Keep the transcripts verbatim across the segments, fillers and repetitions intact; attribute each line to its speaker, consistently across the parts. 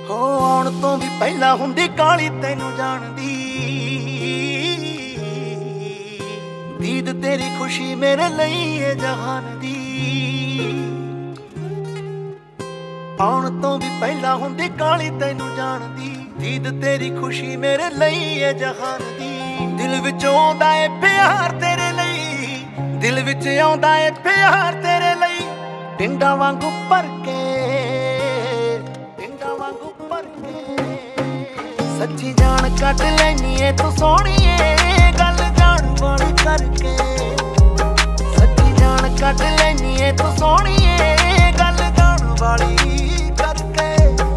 Speaker 1: ਹੋ ਆਉਣ ਤੋਂ ਵੀ ਪਹਿਲਾਂ ਹੁੰਦੀ ਕਾਲੀ ਤੈਨੂੰ ਜਾਣਦੀ। ਦੀਦ ਤੇਰੀ ਖੁਸ਼ੀ ਮੇਰੇ ਲਈ ਏ ਜਹਾਨ ਦੀ। ਆਉਣ ਤੋਂ ਵੀ ਪਹਿਲਾਂ ਹੁੰਦੀ ਕਾਲੀ ਤੈਨੂੰ ਜਾਣਦੀ। ਦੀਦ ਤੇਰੀ ਖੁਸ਼ੀ ਮੇਰੇ ਲਈ ਏ ਜਹਾਨ ਦੀ। ਦਿਲ ਵਿੱਚ ਆਉਂਦਾ ਏ ਪਿਆਰ ਤੇਰੇ ਲਈ, ਦਿਲ ਵਿੱਚ ਆਉਂਦਾ ਏ ਪਿਆਰ ਤੇਰੇ ਲਈ। ਟਿੰਡਾਂ ਵਾਂਗੂ ਭਰ ਕੇ, ਟਿੰਡਾਂ ਵਾਂਗੂ ਭਰ ਕੇ। ਸੱਚੀ ਜਾਨ ਕੱਢ ਲੈਨੀ ਏ ਤੂੰ ਸੋਹਣੀਏ, ਗੱਲ ਜਾਣ ਵਾਲੀ ਕਰਕੇ। ਸੱਚੀ ਜਾਨ ਕੱਢ ਲੈਨੀ ਏ ਤੂੰ ਸੋਹਣੀਏ, ਗੱਲ ਜਾਣ ਵਾਲੀ ਕਰਕੇ।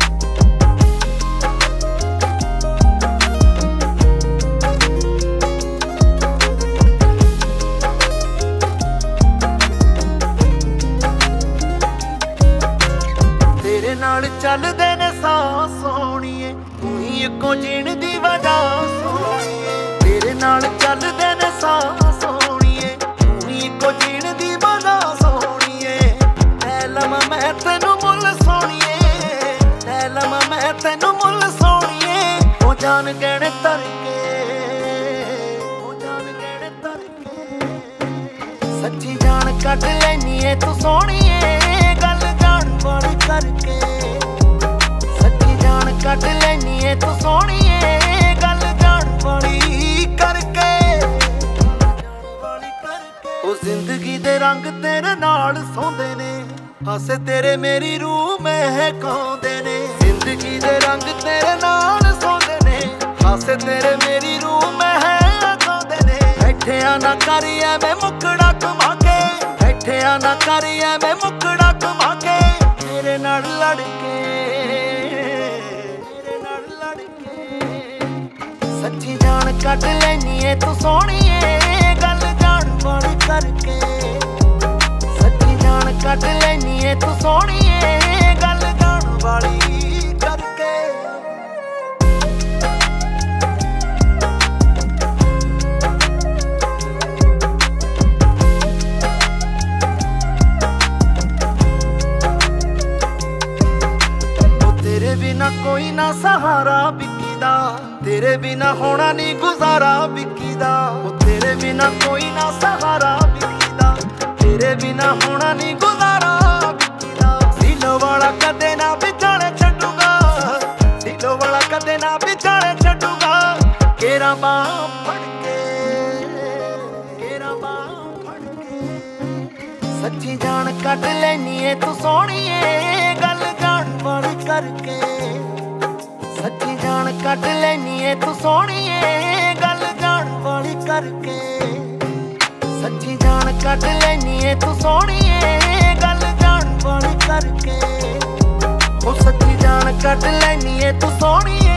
Speaker 1: ਤੇਰੇ ਨਾਲ ਚੱਲਦੇ ਨੇ ਸਾਹ ਸੋਹਣੀਏ, ਤੂੰ ਹੀ ਇੱਕੋ ਜੀਣ ਦੀ ਵਜ੍ਹਾ ਸੋਹਣੀਏ। ਤੇਰੇ ਨਾਲ ਚੱਲਦੇ ਨੇ ਸਾਹ ਸੋਹਣੀਏ, ਤੂੰ ਹੀ ਇੱਕੋ ਜੀਣ ਦੀ ਵਜ੍ਹਾ ਸੋਹਣੀਏ। ਲੈ ਲਵਾਂ ਮੈਂ ਤੈਨੂੰ ਮੁੱਲ ਸੋਹਣੀਏ, ਲੈ ਲਵਾਂ ਮੈਂ ਤੈਨੂੰ ਮੁੱਲ ਸੋਹਣੀਏ। ਉਹ ਜਾਨ ਗਹਿਣੇ ਧਰ ਕੇ, ਉਹ ਜਾਨ ਗਹਿਣੇ ਧਰ ਕੇ। ਸੱਚੀ ਜਾਨ ਕੱਢ ਲੈਨੀ ਏ ਤੂੰ ਸੋਹਣੀਏ, ਗੱਲ ਜਾਣ ਵਾਲੀ ਕਰਕੇ। ਸੱਚੀ ਜਾਨ ਕੱਢ ਲੈਨੀ ਏ ਤੂੰ ਸੋਹਣੀਏ, ਗੱਲ ਜਾਣ ਵਾਲੀ ਕਰਕੇ। ਉਹ ਜ਼ਿੰਦਗੀ ਦੇ ਰੰਗ ਤੇਰੇ ਨਾਲ ਸੌਂਦੇ ਨੇ, ਹਾਸੇ ਤੇਰੇ ਮੇਰੀ ਰੂਹ ਮਹਿਕਾਉਂਦੇ ਨੇ। ਜ਼ਿੰਦਗੀ ਦੇ ਰੰਗ ਤੇਰੇ ਨਾਲ ਸੌਂਦੇ ਨੇ, ਹਾਸੇ ਤੇਰੇ ਮੇਰੀ ਰੂਹ ਮਹਿਕਾਉਂਦੇ ਨੇ। ਬੈਠਿਆ ਨਾ ਕਰੀ ਐਵੇਂ ਮੁੱਕੜਾ ਕਮਾ ਕੇ, ਬੈਠਿਆ ਨਾ ਕਰੀ ਐਵੇਂ ਮੁੱਕੜਾ ਕਮਾ ਕੇ। ਤੇਰੇ ਨਾਲ ਲੜ ਕੇ, ਤੇਰੇ ਨਾਲ ਲੜ ਕੇ। ਸੱਚੀ ਜਾਨ ਕੱਢ ਲੈਨੀ ਏ ਤੂੰ ਸੋਹਣੀਏ, ਗੱਲ ਜਾਣ ਵਾਲੀ ਕਰਕੇ। ਸੱਚੀ ਜਾਨ ਕੱਢ ਲੈਨੀ ਏ ਤੂੰ ਸੋਹਣੀਏ, ਗੱਲ ਜਾਣ ਵਾਲੀ ਕਰਕੇ। ਤੇਰੇ ਬਿਨਾ ਕੋਈ ਨਾ ਸਹਾਰਾ ਵਿੱਕੀ ਦਾ, ਤੇਰੇ ਬਿਨਾ ਹੋਣਾ ਨੀ ਗੁਜ਼ਾਰਾ ਵਿੱਕੀ ਦਾ। ਉਹ ਤੇਰੇ ਬਿਨਾ ਕੋਈ ਨਾ ਸਹਾਰਾ ਵਿੱਕੀ ਦਾ, ਤੇਰੇ ਬਿਨਾ ਹੋਣਾ ਨੀ ਗੁਜ਼ਾਰਾ ਵਿੱਕੀ ਦਾ। ਸੀਲੋ ਵਾਲਾ ਕਦੇ ਨਾ ਵਿਚਾਲੇ ਛੱਡੂਗਾ, ਸੀਲੋ ਵਾਲਾ ਕਦੇ ਨਾ ਵਿਚਾਲੇ ਛੱਡੂਗਾ। ਕੇਰਾ ਬਾਂਹ ਫੜ ਕੇ, ਕੇਰਾ ਬਾਂਹ ਫੜ ਕੇ। ਸੱਚੀ ਜਾਨ ਕੱਢ ਲੈਨੀ ਏ ਤੂੰ ਸੋਹਣੀਏ, ਗੱਲ ਜਾਣ ਵਾਲੀ ਕਰਕੇ। ਸੱਚੀ ਜਾਨ ਕੱਢ ਲੈਨੀ ਏ ਤੂੰ ਸੋਹਣੀਏ, ਗੱਲ ਜਾਣ ਵਾਲੀ ਕਰਕੇ। ਸੱਚੀ ਜਾਨ ਕੱਢ ਲੈਨੀ ਏ ਤੂੰ ਸੋਹਣੀਏ, ਗੱਲ ਜਾਣ ਵਾਲੀ ਕਰਕੇ। ਉਹ ਸੱਚੀ ਜਾਨ ਕੱਢ ਲੈਨੀ ਏ ਤੂੰ ਸੋਹਣੀਏ।